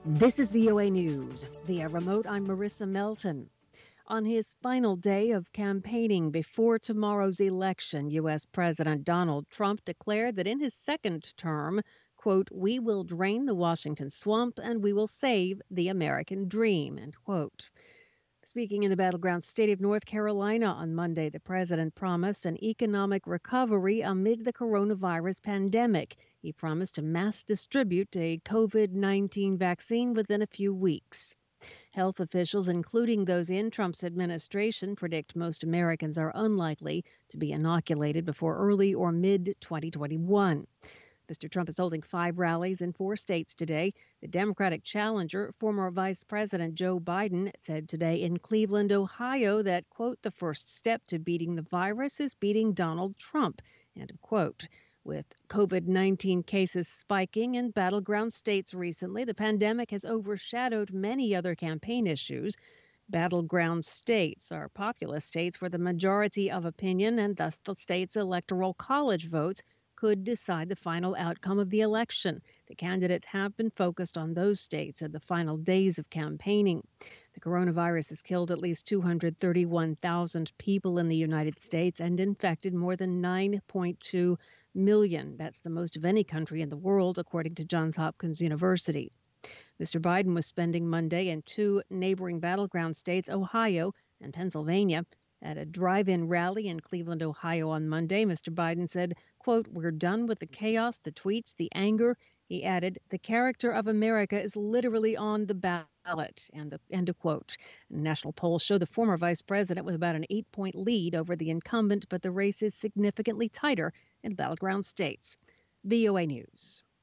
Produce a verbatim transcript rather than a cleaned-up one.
This is V O A News. Via remote, I'm Marissa Melton. On his final day of campaigning before tomorrow's election, U S. President Donald Trump declared that in his second term, quote, we will drain the Washington swamp and we will save the American dream, end quote. Speaking in the battleground state of North Carolina on Monday, the president promised an economic recovery amid the coronavirus pandemic. He promised to mass distribute a COVID nineteen vaccine within a few weeks. Health officials, including those in Trump's administration, predict most Americans are unlikely to be inoculated before early or mid twenty twenty-one. Mister Trump is holding five rallies in four states today. The Democratic challenger, former Vice President Joe Biden, said today in Cleveland, Ohio, that, quote, the first step to beating the virus is beating Donald Trump, end of quote. With COVID nineteen cases spiking in battleground states recently, the pandemic has overshadowed many other campaign issues. Battleground states are populous states where the majority of opinion and thus the state's electoral college votes could decide the final outcome of the election. The candidates have been focused on those states at the final days of campaigning. The coronavirus has killed at least two hundred thirty-one thousand people in the United States and infected more than nine point two million. That's the most of any country in the world, according to Johns Hopkins University. Mister Biden was spending Monday in two neighboring battleground states, Ohio and Pennsylvania. At a drive-in rally in Cleveland, Ohio on Monday, Mister Biden said, quote, we're done with the chaos, the tweets, the anger. He added, the character of America is literally on the ballot, end of, end of quote. National polls show the former vice president with about an eight-point lead over the incumbent, but the race is significantly tighter in battleground states. V O A News.